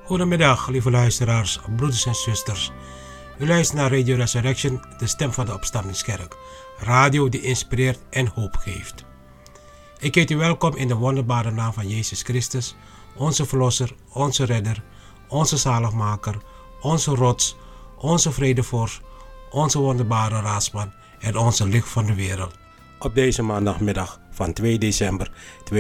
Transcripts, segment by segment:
Goedemiddag, lieve luisteraars, broeders en zusters. U luistert naar Radio Resurrection, de stem van de opstandingskerk. Radio die inspireert en hoop geeft. Ik heet u welkom in de wonderbare naam van Jezus Christus, onze Verlosser, onze Redder, onze Zaligmaker, onze Rots, onze Vredevorst, onze wonderbare Raadsman en onze Licht van de wereld. Op deze maandagmiddag van 2 december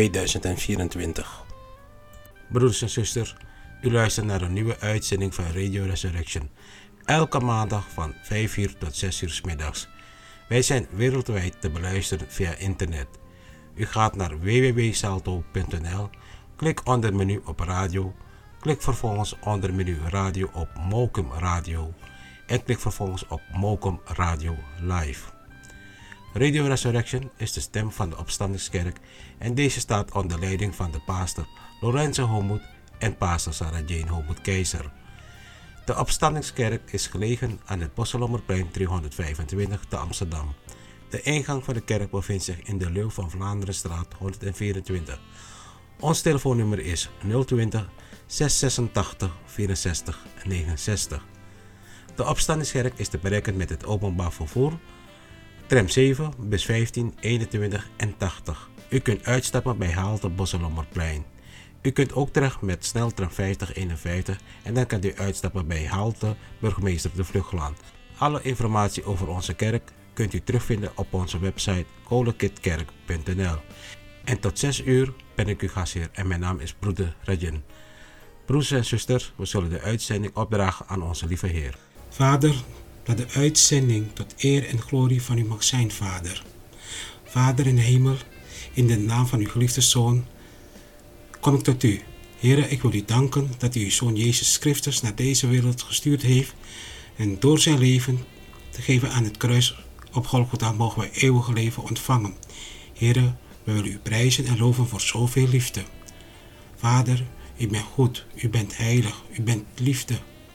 2024. Broeders en zusters, u luistert naar een nieuwe uitzending van Radio Resurrection. Elke maandag van 5 uur tot 6 uur 's middags. Wij zijn wereldwijd te beluisteren via internet. U gaat naar www.salto.nl, klik onder menu op radio, klik vervolgens onder menu radio op Mokum Radio en klik vervolgens op Mokum Radio Live. Radio Resurrection is de stem van de opstandingskerk en deze staat onder leiding van de pastor Lorenzo Homoet en pastor Sarah Jane Homoet Keizer. De opstandingskerk is gelegen aan het Bosselommerplein 325 te Amsterdam. De ingang van de kerk bevindt zich in de Leeuw van Vlaanderenstraat 124. Ons telefoonnummer is 020 686 64 69. De opstandingskerk is te bereiken met het openbaar vervoer, tram 7, bus 15, 21 en 80. U kunt uitstappen bij halte Bosselommerplein. U kunt ook terecht met sneltram 5051 en dan kunt u uitstappen bij halte Burgemeester de Vluchtlaan. Alle informatie over onze kerk kunt u terugvinden op onze website kolekitkerk.nl. En tot 6 uur ben ik uw gastheer en mijn naam is broeder Rajan. Broers en zusters, we zullen de uitzending opdragen aan onze lieve Heer. Vader, dat de uitzending tot eer en glorie van u mag zijn, Vader. Vader in de hemel, in de naam van uw geliefde Zoon, kom ik tot u. Heere, ik wil u danken dat u uw Zoon Jezus Christus naar deze wereld gestuurd heeft en door zijn leven te geven aan het kruis op Golgotha mogen wij eeuwig leven ontvangen. Heere, we willen u prijzen en loven voor zoveel liefde. Vader, u bent goed, u bent heilig, u bent liefde.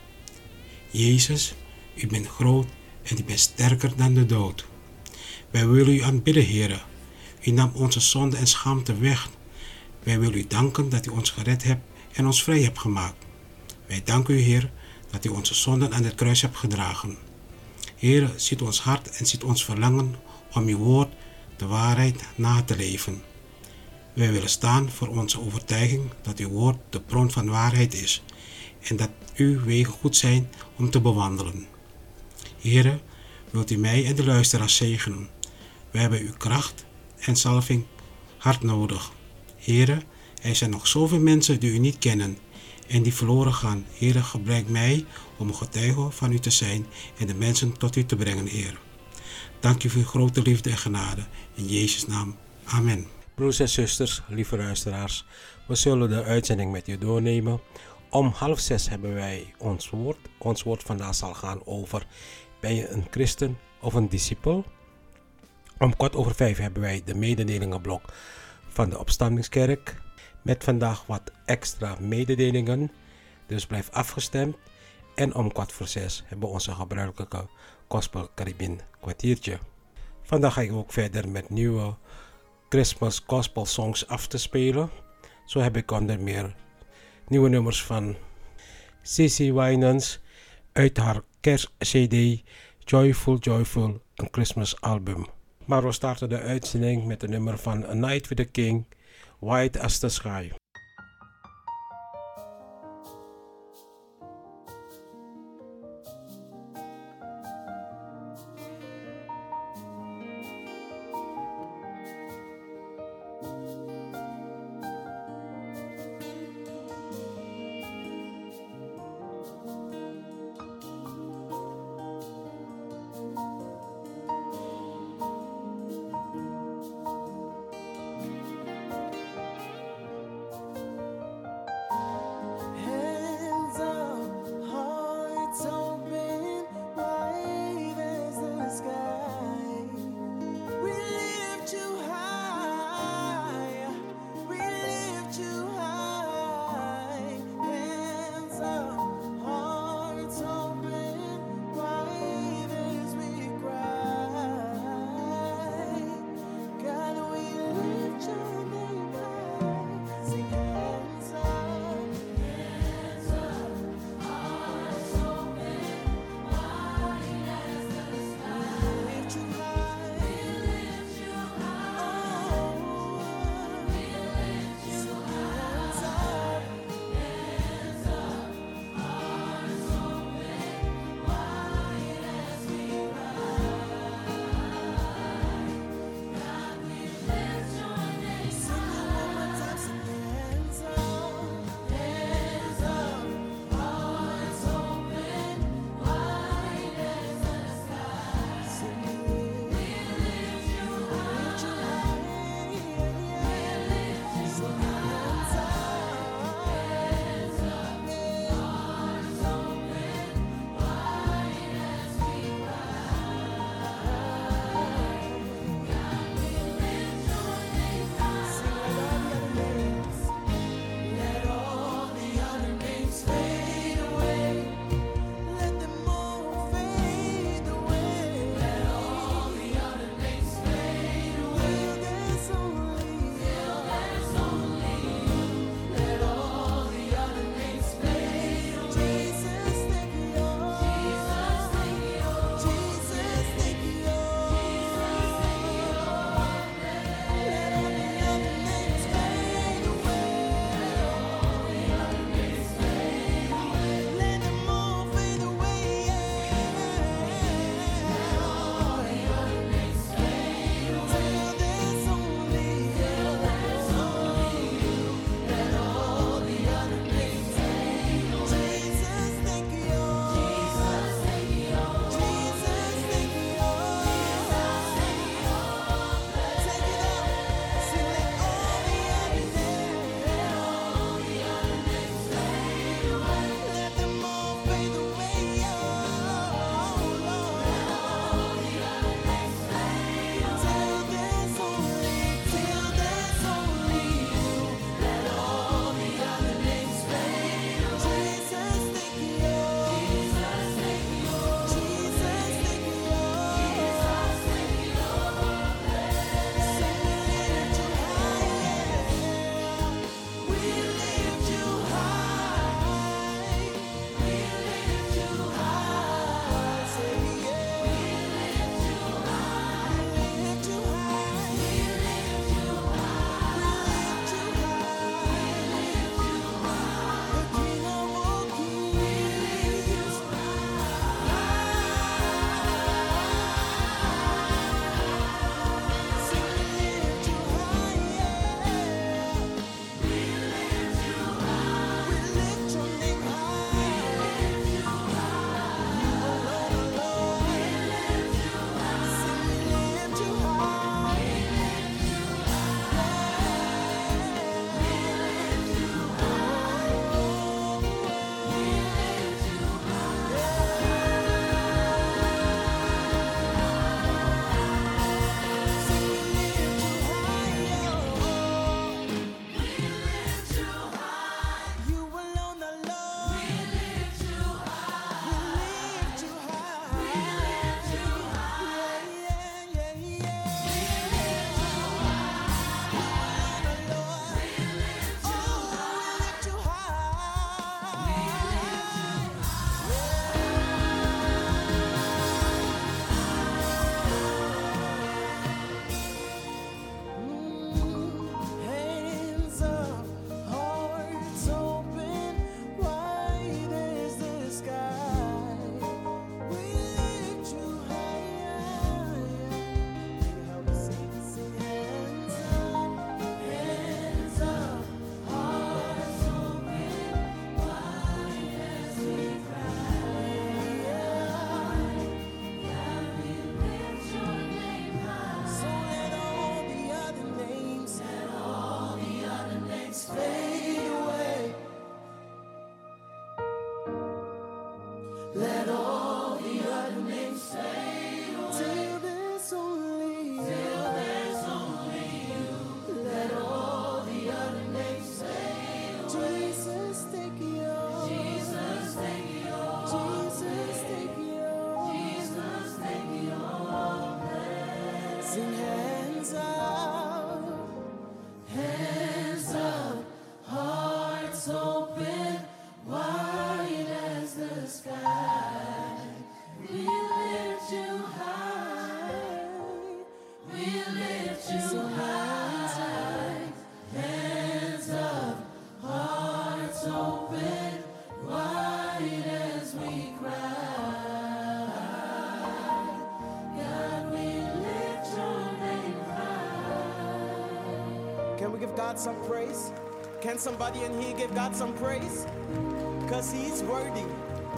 Jezus, u bent groot en u bent sterker dan de dood. Wij willen u aanbidden, Heere. U nam onze zonde en schaamte weg. Wij willen u danken dat u ons gered hebt en ons vrij hebt gemaakt. Wij danken u, Heer, dat u onze zonden aan het kruis hebt gedragen. Heer, ziet ons hart en ziet ons verlangen om uw woord, de waarheid, na te leven. Wij willen staan voor onze overtuiging dat uw woord de bron van waarheid is en dat uw wegen goed zijn om te bewandelen. Heer, wilt u mij en de luisteraars zegenen. Wij hebben uw kracht en zalving hard nodig. Heere, er zijn nog zoveel mensen die u niet kennen en die verloren gaan. Heere, gebruik mij om een getuige van u te zijn en de mensen tot u te brengen, Heer. Dank u voor uw grote liefde en genade. In Jezus' naam. Amen. Broers en zusters, lieve luisteraars, we zullen de uitzending met u doornemen. Om 5:30 hebben wij ons woord. Ons woord vandaag zal gaan over: ben je een christen of een discipel? Om 4:15 hebben wij de mededelingenblok van de opstandingskerk met vandaag wat extra mededelingen, dus blijf afgestemd. En om 5:15 hebben we onze gebruikelijke Gospel Caribbean kwartiertje. Vandaag ga ik ook verder met nieuwe Christmas Gospel songs af te spelen. Zo heb ik onder meer nieuwe nummers van Cece Winans uit haar kerstcd Joyful Joyful, een Christmas album. Maar we starten de uitzending met een nummer van A Night with the King, White as the Sky. Can we give God some praise? Can somebody in here give God some praise? Because He's worthy.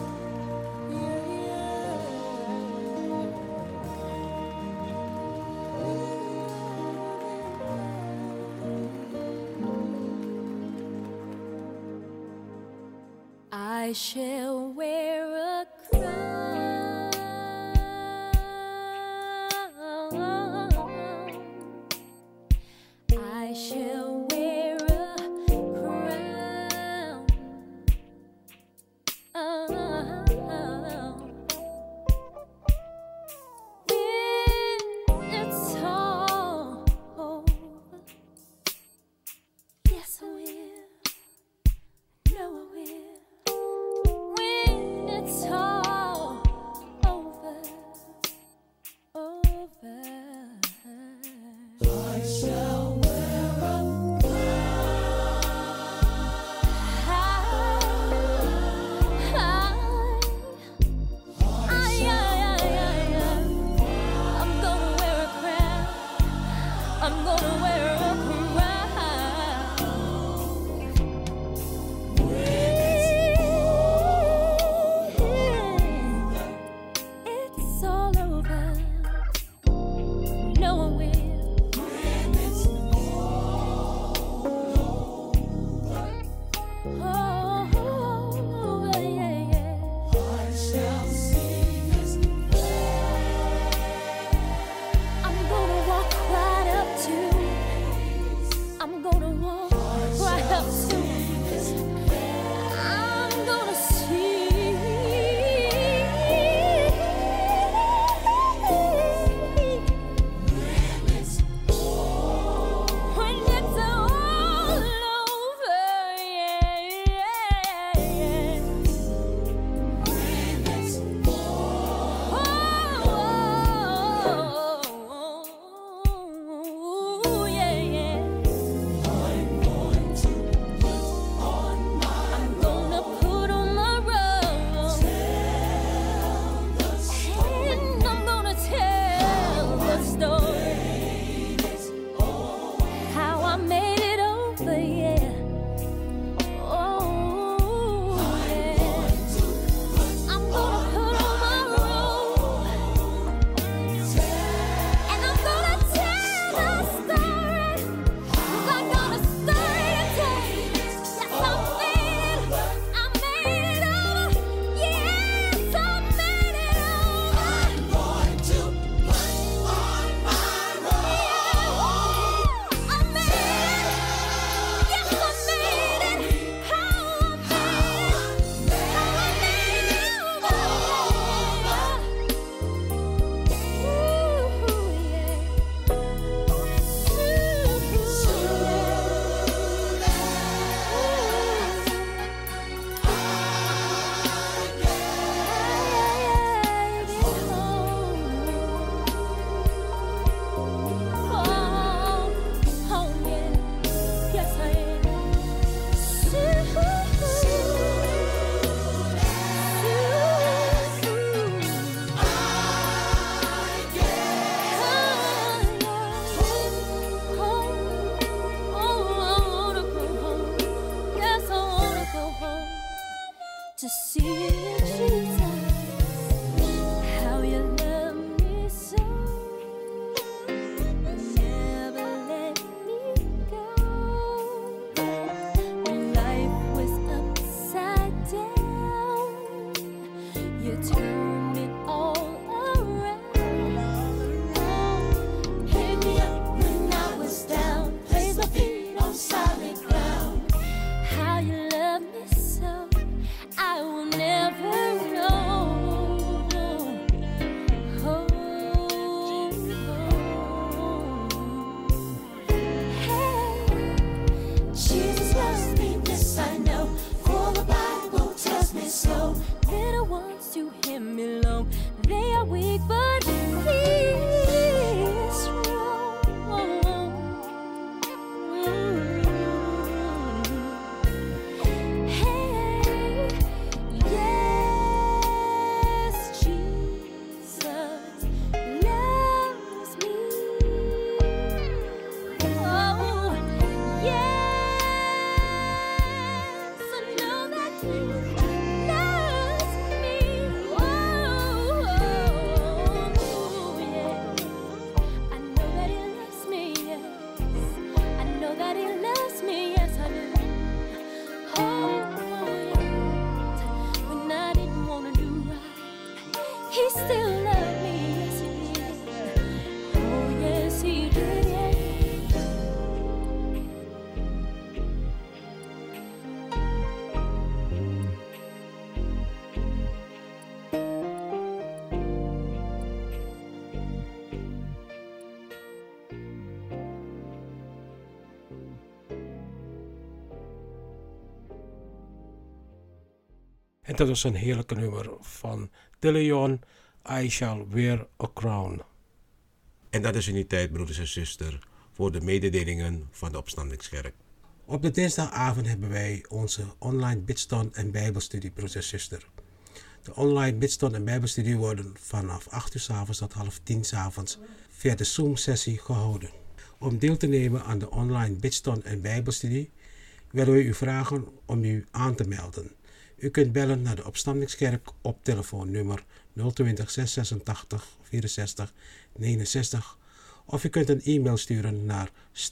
I shall wear a crown. I shall wear a crown. When it's all over, yes I will. No I will. When it's all over, I shall wear a I'm gonna wear a crown. I'm gonna wear a it's all over. No one will. When it's all over, yeah. I shall see His face. I'm gonna walk right up to. I'm gonna walk right up to. I'm gonna see. To see you, Jesus, how you love me so, never let me go. When life was upside down, you turned me all around. Picked me up when I was down, placed my feet on solid ground. How you love me so, I will never know. Oh, hey, Jesus loves me, this I know, for the Bible tells me so. Little ones to Him belong. he still loved me. Yes, he did. Oh, yes, he did. En dat was een heerlijke nummer van De Leon, I Shall Wear a Crown. En dat is in die tijd, broeders en zusters, voor de mededelingen van de Opstandingskerk. Op de dinsdagavond hebben wij onze online bidstond en bijbelstudie, broeders en zusters. De online bidstond en bijbelstudie worden vanaf 8 uur 's avonds tot 9:30 's avonds via de Zoom-sessie gehouden. Om deel te nemen aan de online bidstond en bijbelstudie willen we u vragen om u aan te melden. U kunt bellen naar de Opstandingskerk op telefoonnummer 020 686 64 69 of u kunt een e-mail sturen naar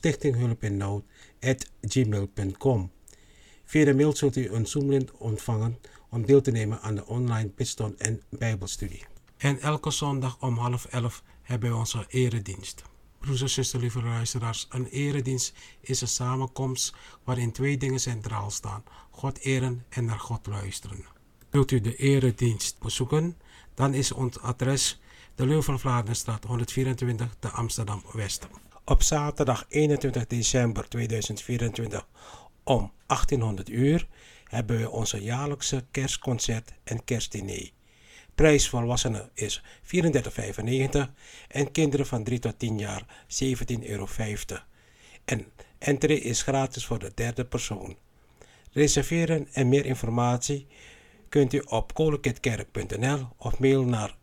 stichtinghulpinnood@gmail.com. Via de mail zult u een Zoom-link ontvangen om deel te nemen aan de online bidstond en bijbelstudie. En elke zondag om 10:30 hebben we onze eredienst. Broeders en zusters, lieve luisteraars, een eredienst is een samenkomst waarin 2 dingen centraal staan: God eren en naar God luisteren. Wilt u de eredienst bezoeken? Dan is ons adres de Leeuw van Vlaanderenstraat 124 te Amsterdam-West. Op zaterdag 21 december 2024 om 1800 uur hebben we onze jaarlijkse kerstconcert en kerstdiner. Prijs voor volwassenen is €34,95 en kinderen van 3 tot 10 jaar €17,50. En entree is gratis voor de 3e persoon. Reserveren en meer informatie kunt u op kolenkitkerk.nl of mail naar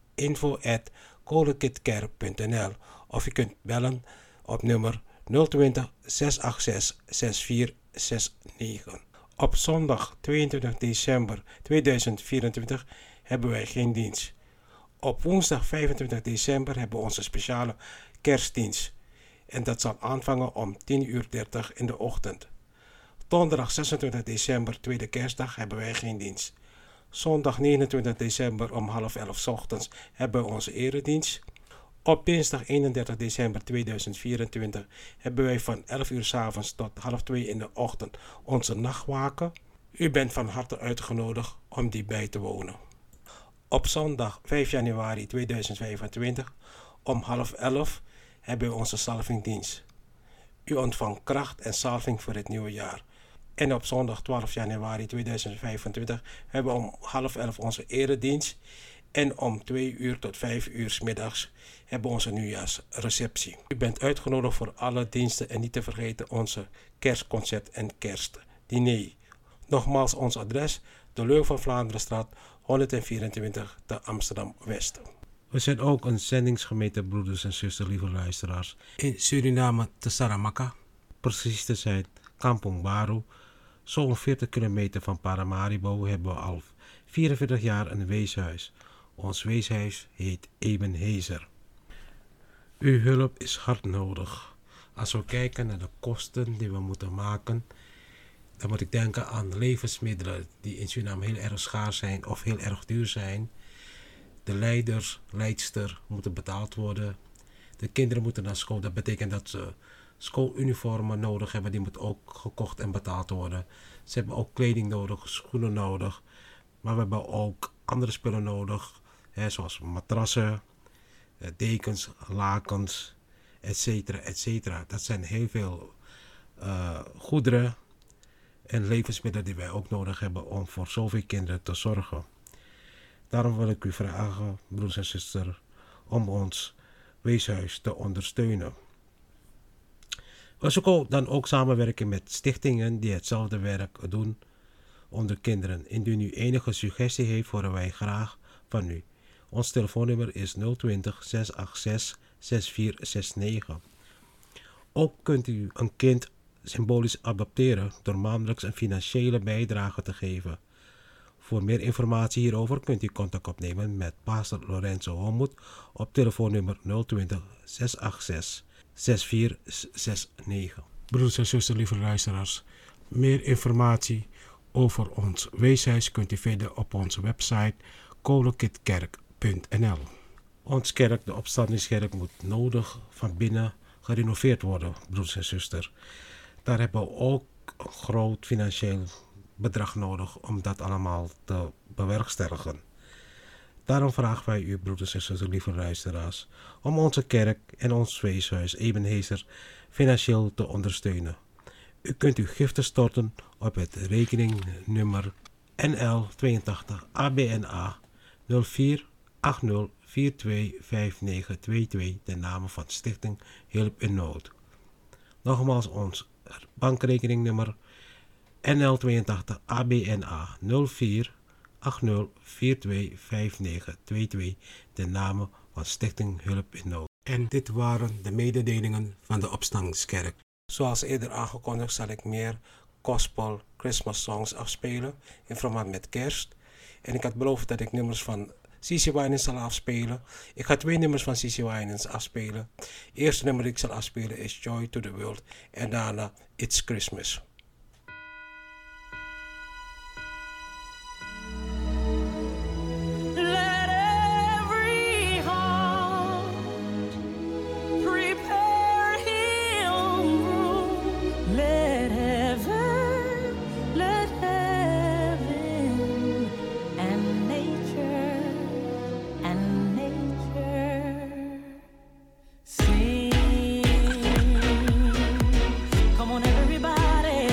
info@kolenkitkerk.nl of u kunt bellen op nummer 020 686 6469. Op zondag 22 december 2024 hebben wij geen dienst. Op woensdag 25 december hebben we onze speciale kerstdienst. En dat zal aanvangen om 10:30 in de ochtend. Donderdag 26 december, tweede kerstdag, hebben wij geen dienst. Zondag 29 december om 10:30 's ochtends hebben we onze eredienst. Op dinsdag 31 december 2024 hebben wij van 11 uur 's avonds tot 1:30 in de ochtend onze nachtwaken. U bent van harte uitgenodigd om die bij te wonen. Op zondag 5 januari 2025 om 10:30 hebben we onze salvingdienst. U ontvangt kracht en salving voor het nieuwe jaar. En op zondag 12 januari 2025 hebben we om 10:30 onze eredienst. En om 2 uur tot 5 uur 's middags hebben we onze nieuwjaarsreceptie. U bent uitgenodigd voor alle diensten en niet te vergeten onze kerstconcert en kerstdiner. Nogmaals ons adres, de Leeuw van Vlaanderenstraat 124 te Amsterdam-West. We zijn ook een zendingsgemeente, broeders en zusters, lieve luisteraars. In Suriname te Saramaka, precies te zijn Kampong Baru, zo'n 40 kilometer van Paramaribo, hebben we al 44 jaar een weeshuis. Ons weeshuis heet Ebenezer. Uw hulp is hard nodig. Als we kijken naar de kosten die we moeten maken, dan moet ik denken aan levensmiddelen die in Suriname heel erg schaars zijn of heel erg duur zijn. De leidster moeten betaald worden. De kinderen moeten naar school. Dat betekent dat ze schooluniformen nodig hebben. Die moeten ook gekocht en betaald worden. Ze hebben ook kleding nodig, schoenen nodig. Maar we hebben ook andere spullen nodig. Zoals matrassen, dekens, lakens, etc. Dat zijn heel veel goederen en levensmiddelen die wij ook nodig hebben om voor zoveel kinderen te zorgen. Daarom wil ik u vragen, broers en zusters, om ons weeshuis te ondersteunen. We zoeken dan ook samenwerken met stichtingen die hetzelfde werk doen onder kinderen. Indien u enige suggestie heeft, horen wij graag van u. Ons telefoonnummer is 020 686 6469. Ook kunt u een kind symbolisch adopteren door maandelijks een financiële bijdrage te geven. Voor meer informatie hierover kunt u contact opnemen met pastor Lorenzo Homoet op telefoonnummer 020 686 6469. Broeders en zusters, lieve luisteraars, meer informatie over ons weeshuis kunt u vinden op onze website kolenkitkerk.nl. Ons kerk, de opstandingskerk, moet nodig van binnen gerenoveerd worden, broeders en zusters. Daar hebben we ook een groot financieel bedrag nodig om dat allemaal te bewerkstelligen. Daarom vragen wij u, broeders en zusters, lieve luisteraars, om onze kerk en ons weeshuis Ebenezer financieel te ondersteunen. U kunt uw giften storten op het rekeningnummer NL 82 ABNA 04 80 42 5922 ten name van Stichting Hulp in Nood. Nogmaals ons bankrekeningnummer NL 82 ABNA 04 80 42 5922 ten name van Stichting Hulp in Nood. En dit waren de mededelingen van de Opstandingskerk. Zoals eerder aangekondigd zal ik meer gospel Christmas songs afspelen in verband met kerst. En ik had beloofd dat ik nummers van CeCe Winans zal afspelen. Ik ga 2 nummers van CeCe Winans afspelen. Het eerste nummer dat ik zal afspelen is Joy to the World en daarna It's Christmas. Come on, everybody.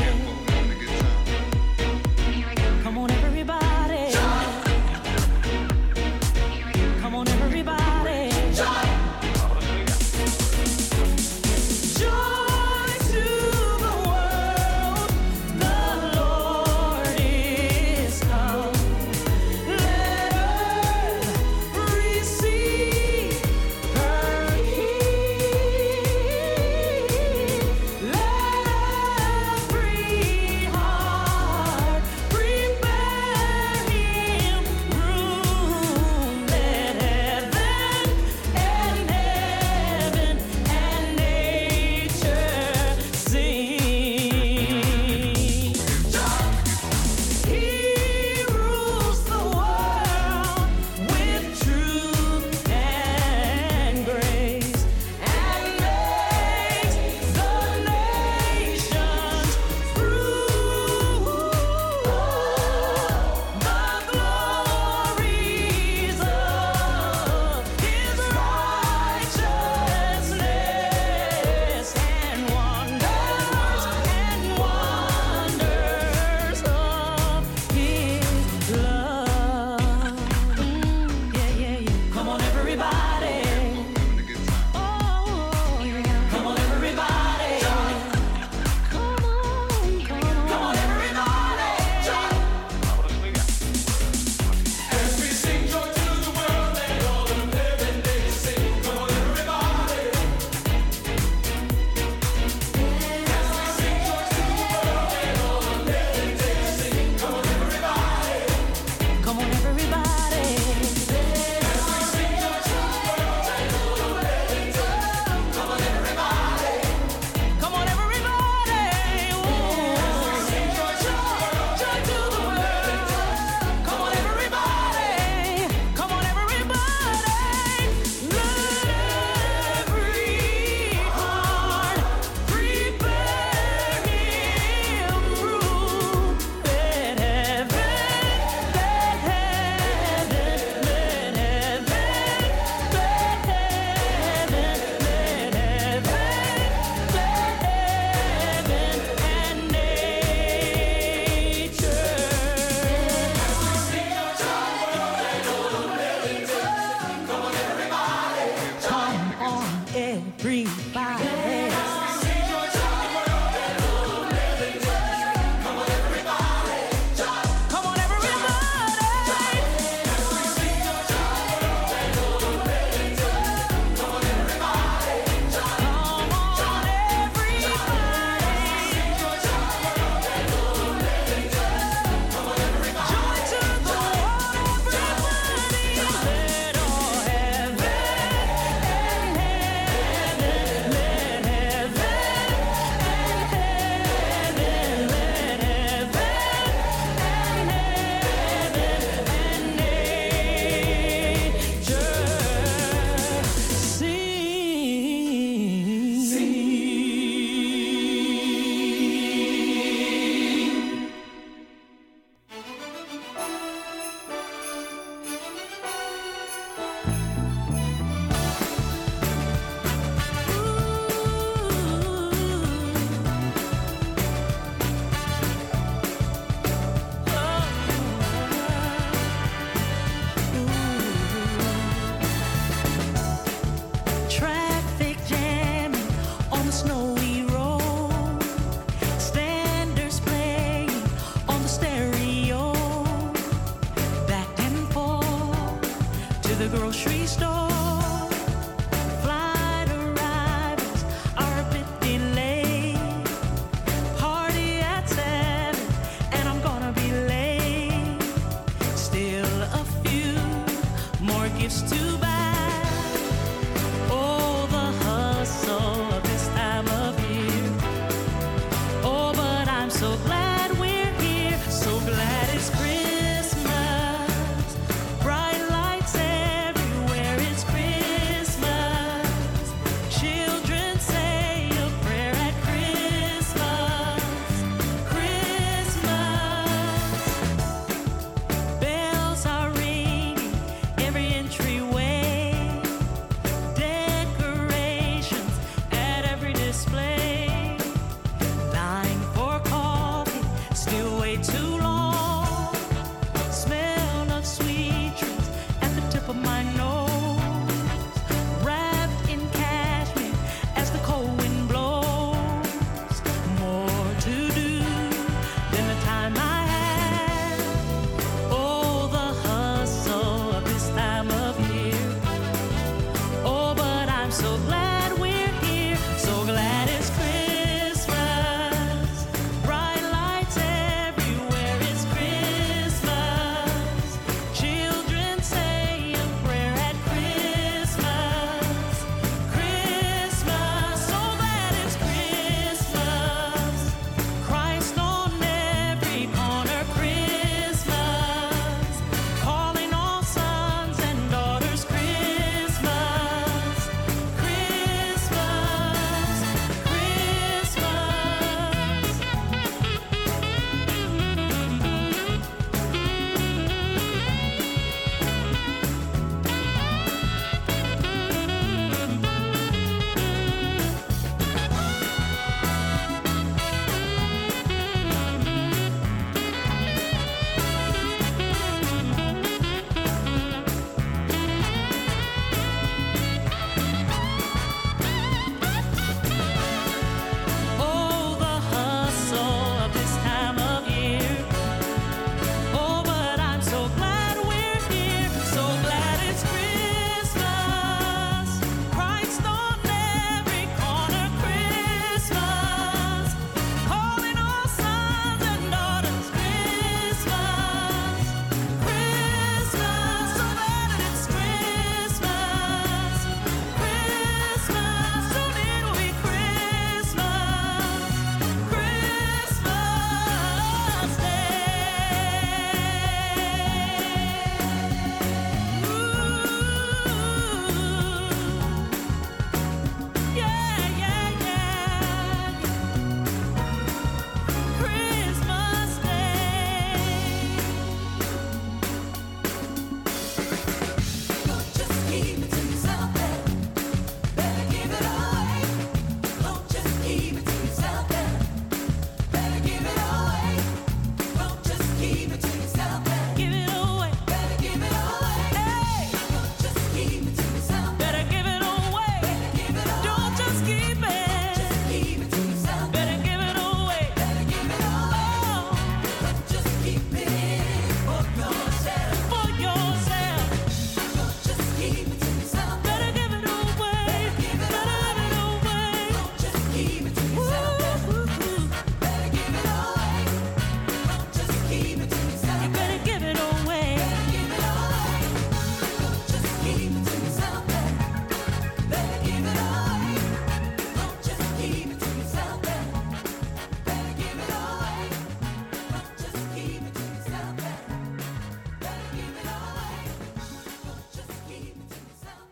to the grocery store. Flight arrivals are a bit delayed. Party at 7 and I'm gonna be late. Still a few more gifts to buy. Oh, the hustle of this time of year. Oh, but I'm so glad we're here. So glad it's Christmas. Bright lights everywhere. It's Christmas. Children say a prayer at Christmas. Christmas. Bells are ringing every entryway. Decorations at every display. Line for coffee, still way too long. Smell of sweet treats at the tip of my nose. Wrapped in cashmere as the cold wind blows. More to do than the time I had. Oh, the hustle of this time of year. Oh, but I'm so glad we're here. So glad it's Christmas. Bright lights everywhere. It's Christmas. Children say a prayer at Christmas. Christmas. So glad it's Christmas. Christ on every corner. Christmas. Calling all sons and daughters. Christmas. Christmas. Oh, the hustle of this time of year. Oh, but I'm so glad we're here. So glad it's Christmas. Christ on every corner. Christmas. Calling all sons and daughters. Christmas. Christmas. So glad it's Christmas. Christmas. Soon it'll be Christmas. Christmas Day. Yeah, yeah, yeah. Christmas Day. Don't just keep it to yourself, better give it away. Don't just keep it to yourself, better give it away. Don't just keep it to yourself, give it away. Better give it away. Hey, don't just keep it to yourself, better give it away. Give it away. Don't just keep it. Just keep it to yourself, better give it away. Better give it away. Don't just keep it for yourself. For yourself. Don't just keep it to yourself, better give it away. Better give it away. Don't just keep it to yourself, better give it away. Don't just keep it to yourself, you better give it away. Better give it away. Don't just keep it to yourself, better give it away. Don't just keep it to yourself, better give it away. Don't just keep it to yourself, better give it away. Don't just keep it to yourself,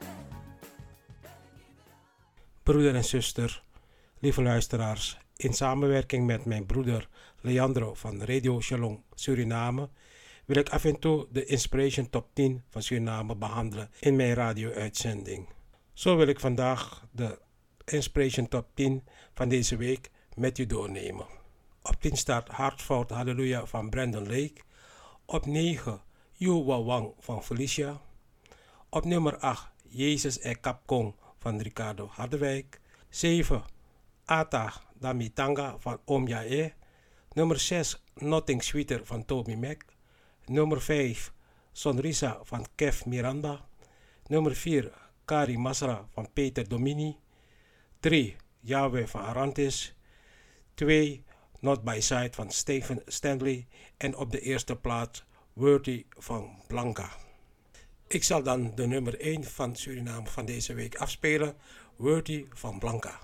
Broeder en zuster, lieve luisteraars, in samenwerking met mijn broeder Leandro van Radio Shalom Suriname wil ik af en toe de Inspiration Top 10 van Suriname behandelen in mijn radio-uitzending. Zo wil ik vandaag de Inspiration Top 10 van deze week met u doornemen. Op 10 staat Hartford Halleluja van Brandon Lake. Op 9 You Wawang van Felicia. Op nummer 8 Jezus en Kapkong van Ricardo Harderwijk. 7 Ata Damitanga van Om Jae. Nummer 6 Nothing Sweeter van Toby Mac. Nummer 5 Sonrisa van Kev Miranda. Nummer 4, Kari Masra van Peter Domini. 3, Yahweh van Arantis. 2, Not By Side van Stephen Stanley. En op de eerste plaats Worthy van Blanca. Ik zal dan de nummer 1 van Suriname van deze week afspelen. Worthy van Blanca.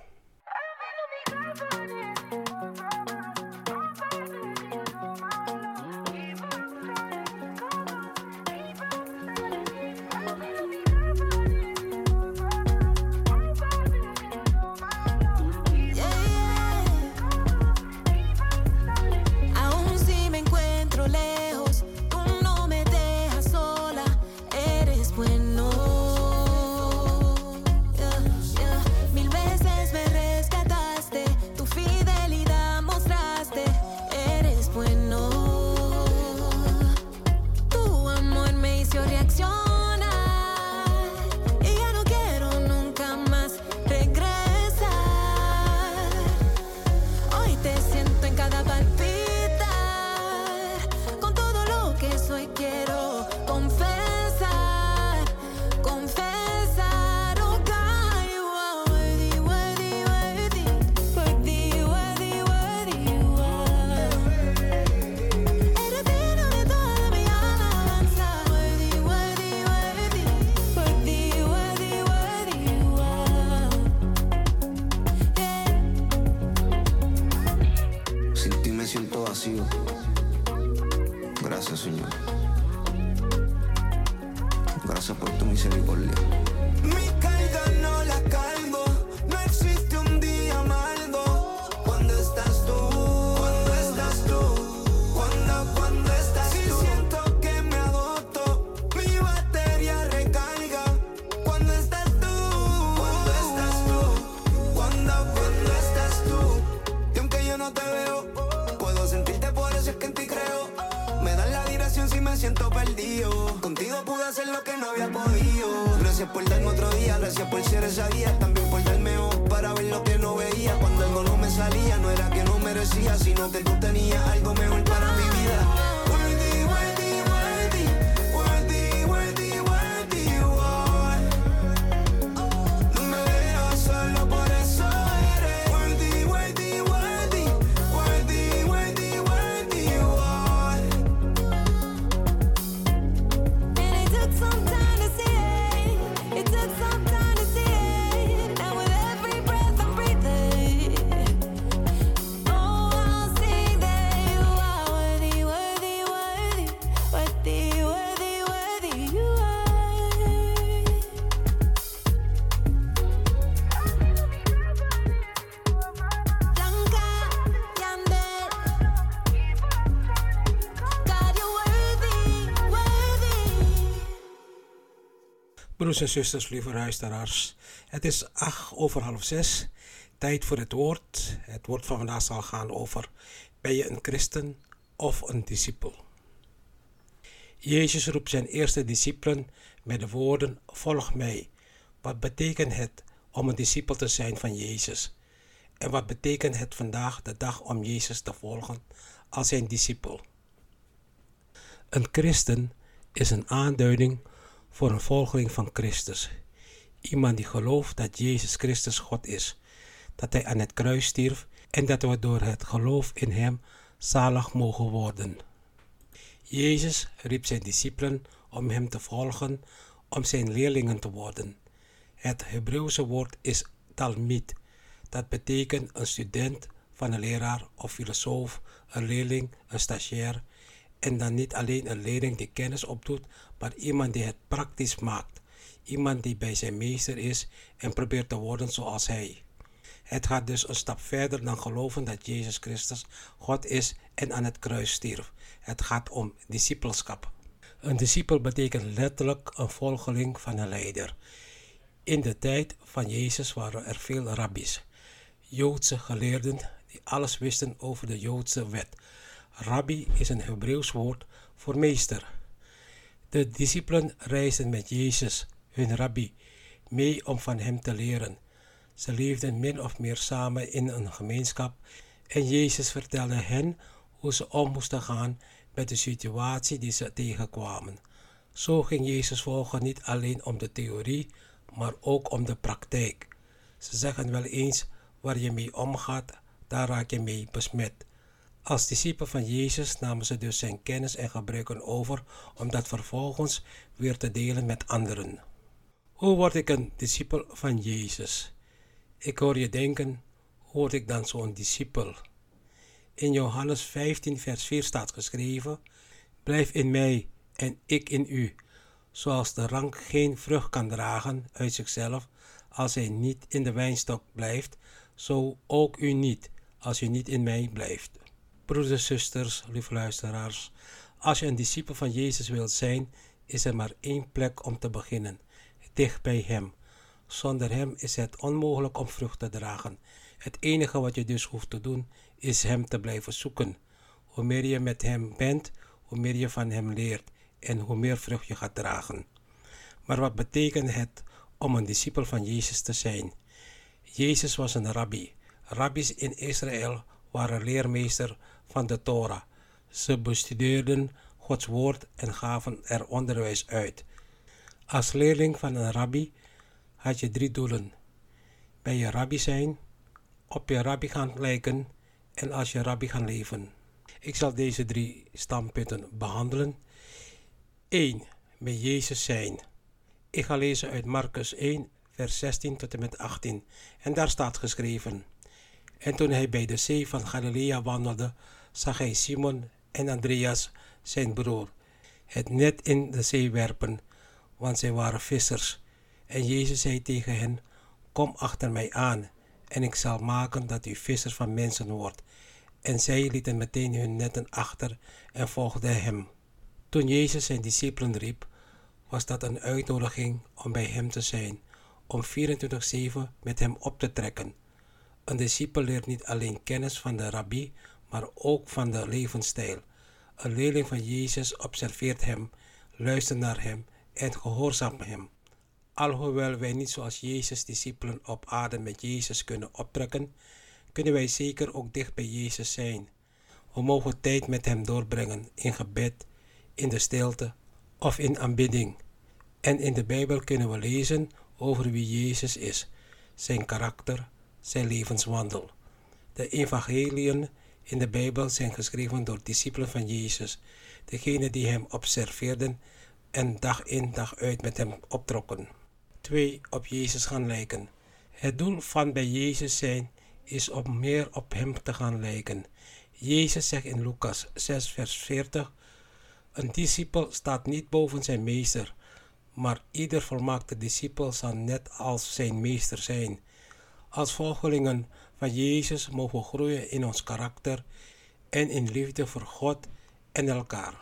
Gracias, Señor. Gracias por tu misericordia. Mi carga no la cargo, no existe un día amargo. Cuando estás tú, cuando estás tú, cuando estás tú. Si siento que me agoto, mi batería recarga. Cuando estás tú, cuando estás tú, cuando estás tú. Y aunque yo no te veo, puedo sentirte, por eso es que en ti creo. Me das la dirección si me siento perdido. Contigo pude hacer lo que no había podido. Gracias por darme otro día, gracias por ser esa guía. También por darme ojos para ver lo que no veía. Cuando algo no me salía, no era que no merecía, sino que tú tenías algo mejor para mi vida. Worthy, worthy, worthy, worthy, worthy, worthy you are. No me dejas solo, por eso eres worthy, worthy, worthy, worthy, worthy, worthy you are. And it took some time to see it. It took some time to see it. Now with every breath I'm breathing, oh, I'll sing that you are worthy, worthy, worthy, worthy, worthy, worthy you are. Blanca, Yandel, God, you're worthy, worthy. Broers en zusters, lieve luisteraars. Het is 5:08. Tijd voor het woord. Het woord van vandaag zal gaan over: ben je een christen of een discipel? Jezus roept zijn eerste discipelen met de woorden: volg mij. Wat betekent het om een discipel te zijn van Jezus? En wat betekent het vandaag de dag om Jezus te volgen als zijn discipel? Een christen is een aanduiding voor een volgeling van Christus. Iemand die gelooft dat Jezus Christus God is, dat hij aan het kruis stierf en dat we door het geloof in hem zalig mogen worden. Jezus riep zijn discipelen om hem te volgen, om zijn leerlingen te worden. Het Hebreeuwse woord is talmid. Dat betekent een student van een leraar of filosoof, een leerling, een stagiair. En dan niet alleen een leerling die kennis opdoet, maar iemand die het praktisch maakt. Iemand die bij zijn meester is en probeert te worden zoals hij. Het gaat dus een stap verder dan geloven dat Jezus Christus God is en aan het kruis stierf. Het gaat om discipelschap. Een discipel betekent letterlijk een volgeling van een leider. In de tijd van Jezus waren er veel rabbis, Joodse geleerden die alles wisten over de Joodse wet. Rabbi is een Hebreeuws woord voor meester. De discipelen reisden met Jezus, hun rabbi, mee om van hem te leren. Ze leefden min of meer samen in een gemeenschap en Jezus vertelde hen hoe ze om moesten gaan met de situatie die ze tegenkwamen. Zo ging Jezus volgen niet alleen om de theorie, maar ook om de praktijk. Ze zeggen wel eens, waar je mee omgaat, daar raak je mee besmet. Als discipel van Jezus namen ze dus zijn kennis en gebruiken over om dat vervolgens weer te delen met anderen. Hoe word ik een discipel van Jezus? Ik hoor je denken, hoe word ik dan zo'n discipel? In Johannes 15 vers 4 staat geschreven, blijf in mij en ik in u. Zoals de rank geen vrucht kan dragen uit zichzelf als hij niet in de wijnstok blijft, zo ook u niet als u niet in mij blijft. Broeders en zusters, lieve luisteraars, als je een discipel van Jezus wilt zijn, is er maar één plek om te beginnen, dicht bij hem. Zonder hem is het onmogelijk om vrucht te dragen. Het enige wat je dus hoeft te doen, is hem te blijven zoeken. Hoe meer je met hem bent, hoe meer je van hem leert en hoe meer vrucht je gaat dragen. Maar wat betekent het om een discipel van Jezus te zijn? Jezus was een rabbi. Rabbis in Israël waren leermeester van de Torah. Ze bestudeerden Gods woord en gaven er onderwijs uit. Als leerling van een rabbi had je 3 doelen. Bij je rabbi zijn, op je rabbi gaan lijken en als je rabbi gaan leven. Ik zal deze 3 standpunten behandelen. 1. Bij Jezus zijn. Ik ga lezen uit Marcus 1, vers 16 tot en met 18. En daar staat geschreven. En toen hij bij de zee van Galilea wandelde, zag hij Simon en Andreas, zijn broer, het net in de zee werpen, want zij waren vissers. En Jezus zei tegen hen, kom achter mij aan, en ik zal maken dat u vissers van mensen wordt. En zij lieten meteen hun netten achter en volgden hem. Toen Jezus zijn discipelen riep, was dat een uitnodiging om bij hem te zijn, om 24/7 met hem op te trekken. Een discipel leert niet alleen kennis van de rabbi, maar ook van de levensstijl. Een leerling van Jezus observeert hem, luistert naar hem en gehoorzaamt hem. Alhoewel wij niet zoals Jezus discipelen op aarde met Jezus kunnen optrekken, kunnen wij zeker ook dicht bij Jezus zijn. We mogen tijd met hem doorbrengen in gebed, in de stilte of in aanbidding. En in de Bijbel kunnen we lezen over wie Jezus is, zijn karakter, zijn levenswandel. De evangeliën in de Bijbel zijn geschreven door discipelen van Jezus, degenen die hem observeerden en dag in dag uit met hem optrokken. 2. Op Jezus gaan lijken. Het doel van bij Jezus zijn is om meer op hem te gaan lijken. Jezus zegt in Lucas 6 vers 40, een discipel staat niet boven zijn meester, maar ieder volmaakte discipel zal net als zijn meester zijn. Als volgelingen van Jezus mogen we groeien in ons karakter en in liefde voor God en elkaar.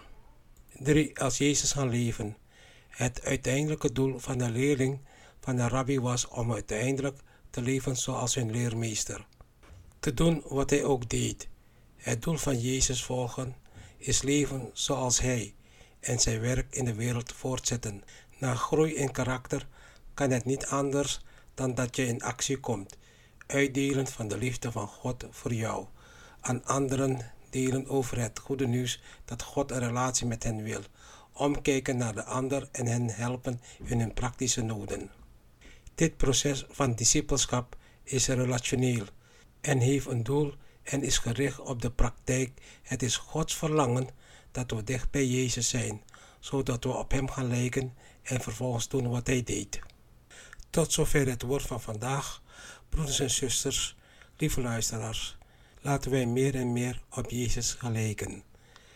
3. Als Jezus gaan leven. Het uiteindelijke doel van de leerling van de rabbi was om uiteindelijk te leven zoals hun leermeester. Te doen wat hij ook deed. Het doel van Jezus volgen is leven zoals hij en zijn werk in de wereld voortzetten. Na groei in karakter kan het niet anders dan dat je in actie komt, uitdelen van de liefde van God voor jou, aan anderen delen over het goede nieuws dat God een relatie met hen wil, omkijken naar de ander en hen helpen in hun praktische noden. Dit proces van discipelschap is relationeel en heeft een doel en is gericht op de praktijk. Het is Gods verlangen dat we dicht bij Jezus zijn, zodat we op hem gaan lijken en vervolgens doen wat hij deed. Tot zover het woord van vandaag. Broeders en zusters, lieve luisteraars, laten wij meer en meer op Jezus gaan lijken.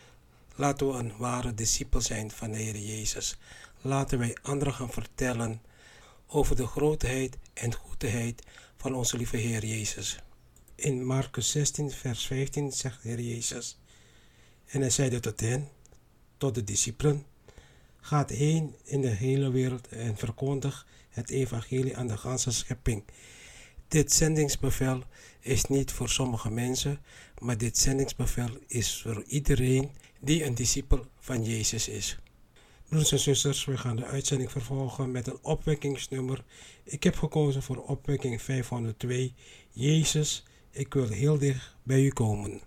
Laten we een ware discipel zijn van de Heer Jezus. Laten wij anderen gaan vertellen over de grootheid en goedheid van onze lieve Heer Jezus. In Marcus 16 vers 15 zegt de Heer Jezus, en hij zeide tot hen, tot de discipelen, gaat heen in de hele wereld en verkondig het evangelie aan de ganse schepping. Dit zendingsbevel is niet voor sommige mensen, maar dit zendingsbevel is voor iedereen die een discipel van Jezus is. Broeders en zusters, we gaan de uitzending vervolgen met een opwekkingsnummer. Ik heb gekozen voor opwekking 502. Jezus, ik wil heel dicht bij u komen.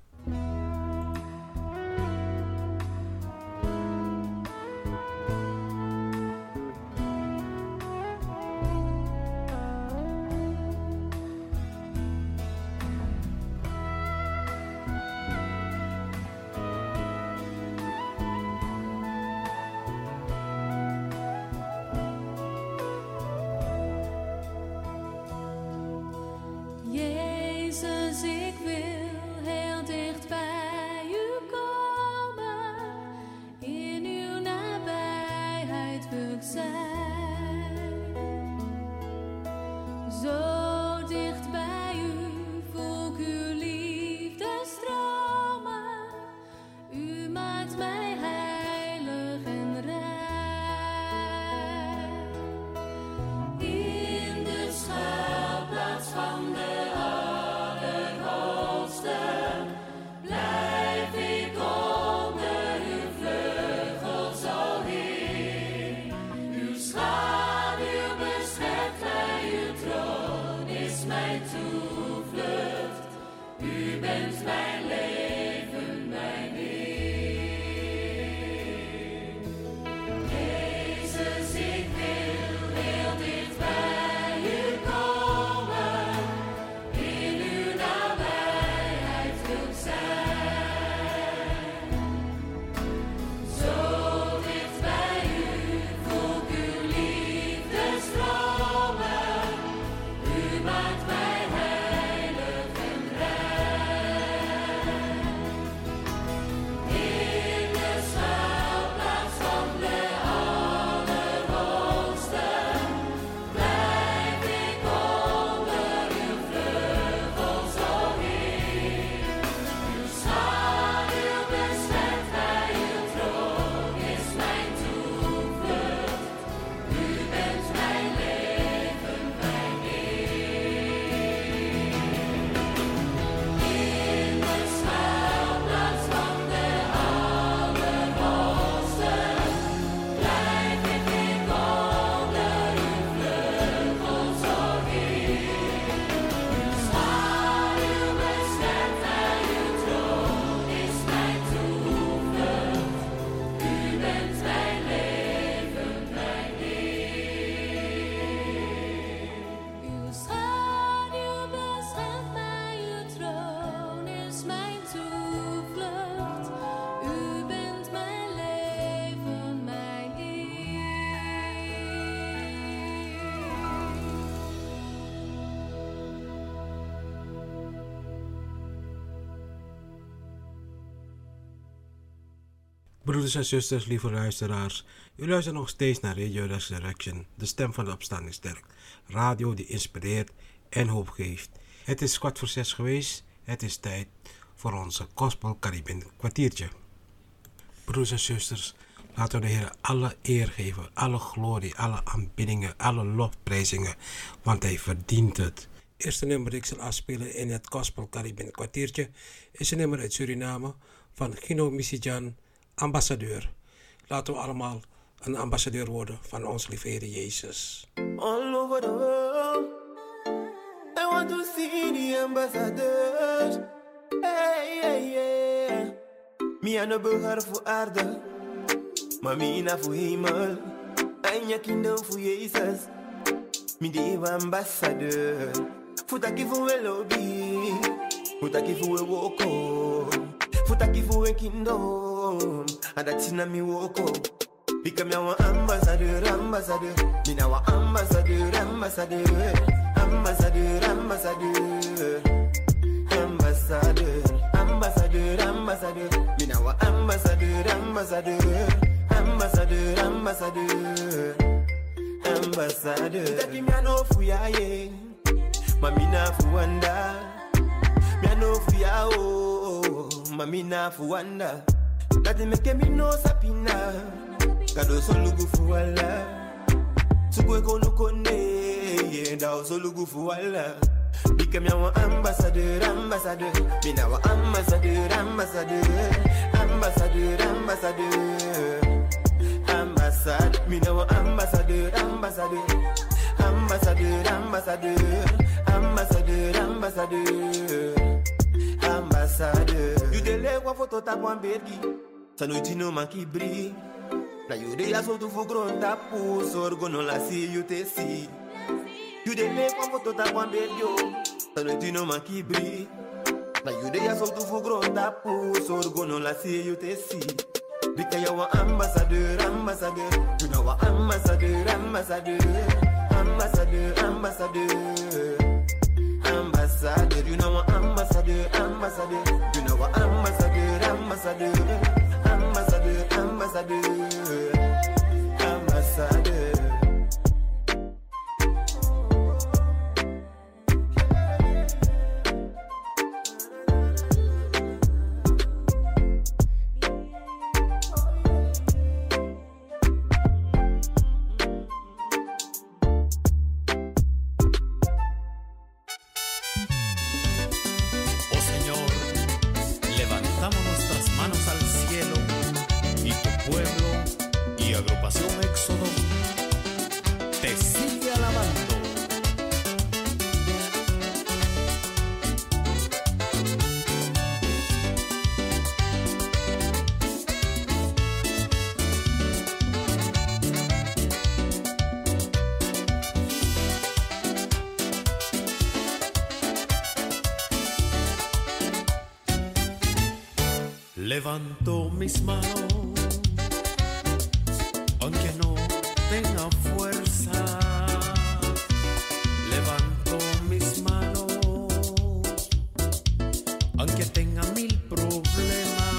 Broeders en zusters, lieve luisteraars, u luistert nog steeds naar Radio Resurrection, de stem van de opstandingskerk. Radio die inspireert en hoop geeft. Het is 5:15 geweest, het is tijd voor onze Gospel Caribbean kwartiertje. Broeders en zusters, laten we de Heer alle eer geven, alle glorie, alle aanbiddingen, alle lofprijzingen, want Hij verdient het. Eerste nummer dat ik zal afspelen in het Gospel Caribbean kwartiertje is een nummer uit Suriname van Gino Misijan, ambassadeur. Laten we allemaal een ambassadeur worden van ons lieve Heer Jezus. All over the world, I want to see the ambassadors. Hey, hey, yeah. Me aan de burger voor aarde, maar mina voor hemel. En je kinderen voor Jezus. Me de ambassadeur. Futaki voor we lobby, futaki voor we woko, futaki voor we kingdom. En dat is na mi woko. Become your ambassador, ambassador. Me now a ambassador, ambassador, ambassador, ambassador, ambassador, ambassador, ambassador. Me now a ambassador, ambassador, ambassador, ambassador, ambassador. Taki me no fuya ye, mami na fuanda. Me no fuya oh, mami na fuanda. Taki make me no sapina. Kado solugu fuwala, sugwe kono konde, yenda solugu fuwala. Become your ambassador, ambassador. Me now a ambassador, ambassador, ambassador, ambassador, ambassador. Me now a ambassador, ambassador, ambassador, ambassador, ambassador, ambassador, ambassador. You delay one photo tap one baby, sa no tino maki bri. Na you dey aso tu fu gronda pu sorgo no la si you te si. You dey make one photo tap one video, sa no tino maki bri. Na you dey aso tu fu gronda pu sorgo no la si you te si. Because you are ambassador, ambassador. You know what ambassador, ambassador, ambassador, ambassador, ambassador. You know what ambassador, ambassador. You know what ambassador, ambassador, ambassador, ambassador, ambassador. Levanto mis manos, aunque no tenga fuerza. Levanto mis manos, aunque tenga mil problemas.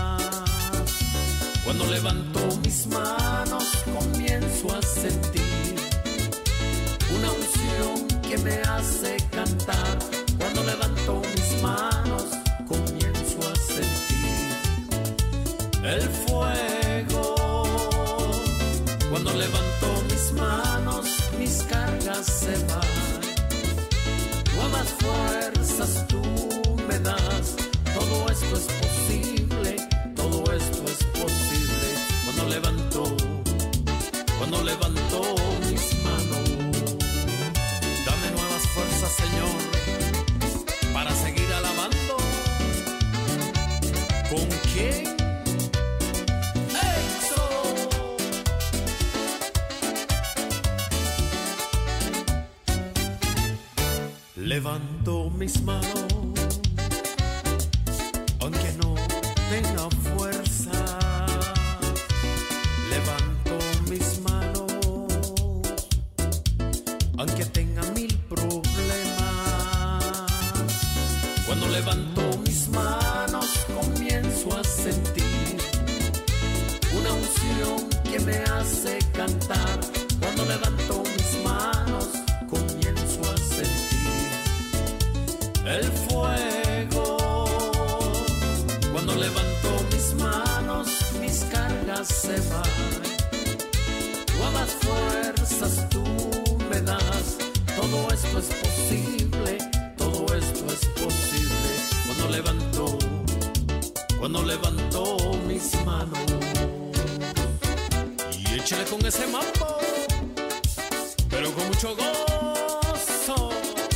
Cuando levanto mis manos, comienzo a sentir una unción que me hace cantar. Cuando levanto mis manos, comienzo a sentir el fuego. Cuando levanto mis manos, mis cargas se van. Nuevas fuerzas tú me das. Todo esto es posible, todo esto es posible. Cuando levanto mis manos, dame nuevas fuerzas, Señor, para seguir alabando. ¿Con quién? Levanto mis manos, aunque no tenga fuerza. Levanto mis manos, aunque tenga mil problemas. Cuando levanto mis manos, comienzo a sentir hace cantar. Cuando levanto mis manos, comienzo a sentir el fuego. Cuando levanto mis manos, mis cargas se van. Nuevas fuerzas tú me das. Todo esto es posible, todo esto es posible. Cuando levanto mis manos. Y échale con ese mambo, pero con mucho gozo.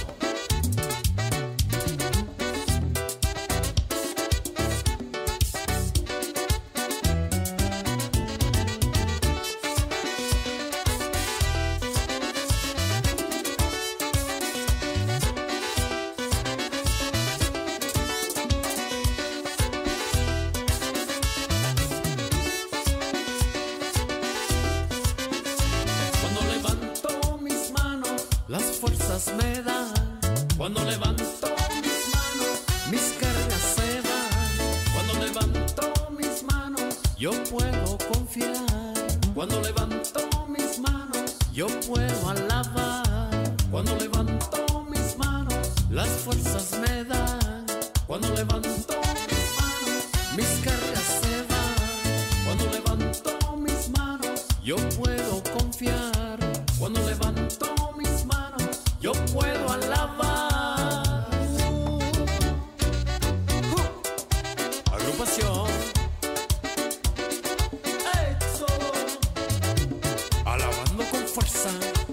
Las fuerzas me dan. Cuando levanto mis manos, mis cargas se van. Cuando levanto mis manos, yo puedo confiar. Cuando levanto mis manos, yo puedo alabar. Cuando levanto mis manos, las fuerzas me dan. Cuando levanto mis manos, mis cargas se van. Cuando levanto mis manos, yo puedo confiar. Cuando levanto mis manos, yo puedo alabar. Agrupación Éxodo, alabando con fuerza.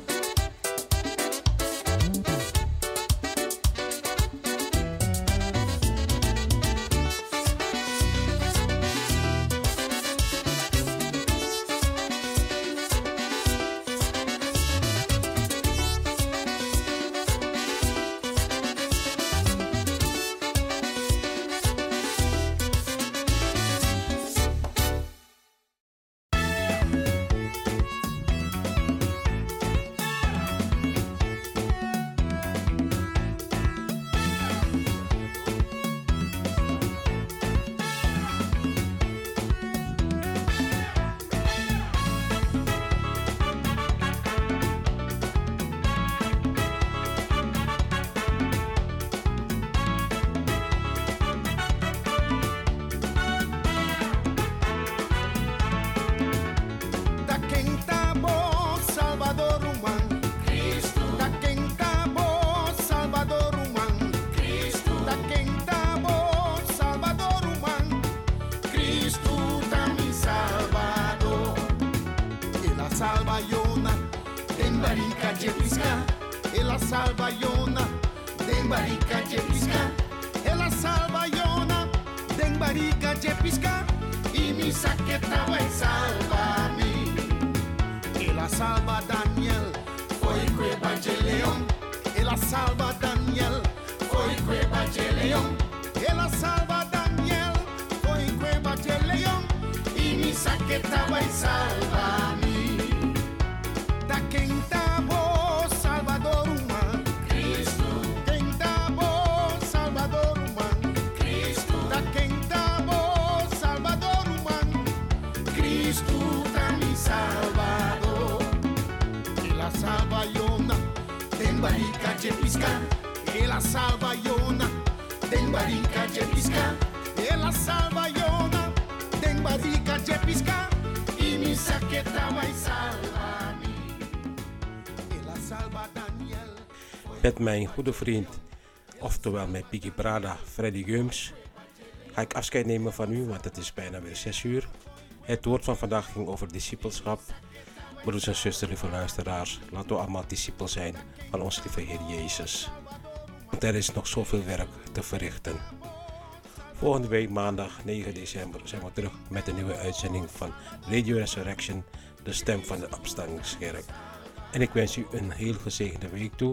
Met mijn goede vriend, oftewel met Piki Prada, Freddy Gums, ga ik afscheid nemen van u, want het is bijna weer 6 uur. Het woord van vandaag ging over discipelschap. Broeders en zusters, lieve luisteraars, laten we allemaal discipel zijn van ons lieve Heer Jezus. Want er is nog zoveel werk te verrichten. Volgende week maandag 9 december zijn we terug met een nieuwe uitzending van Radio Resurrection, de stem van de opstandingskerk. En ik wens u een heel gezegende week toe.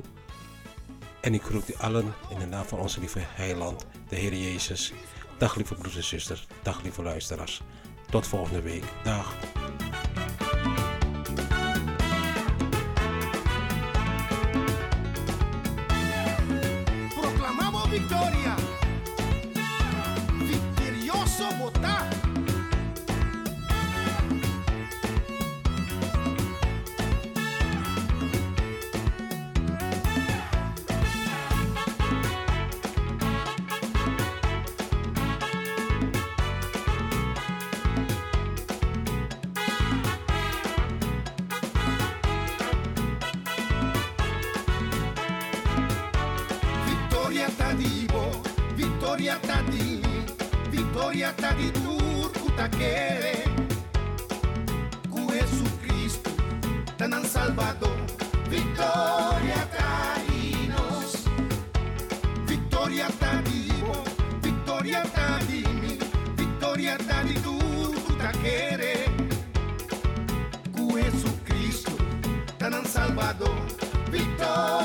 En ik groet u allen in de naam van onze lieve heiland, de Heer Jezus. Dag lieve broeders en zusters, dag lieve luisteraars. Tot volgende week. Dag. Proclamamos victoria. Victorioso votar. tá vivo, vitória tá de tudo tá querer. Com Jesus Cristo tá no Salvador, vitória tá de nós, vitória tá vivo, vitória tá de mim, vitória tá de tudo tá querer. Com Jesus Cristo tá no Salvador, vitória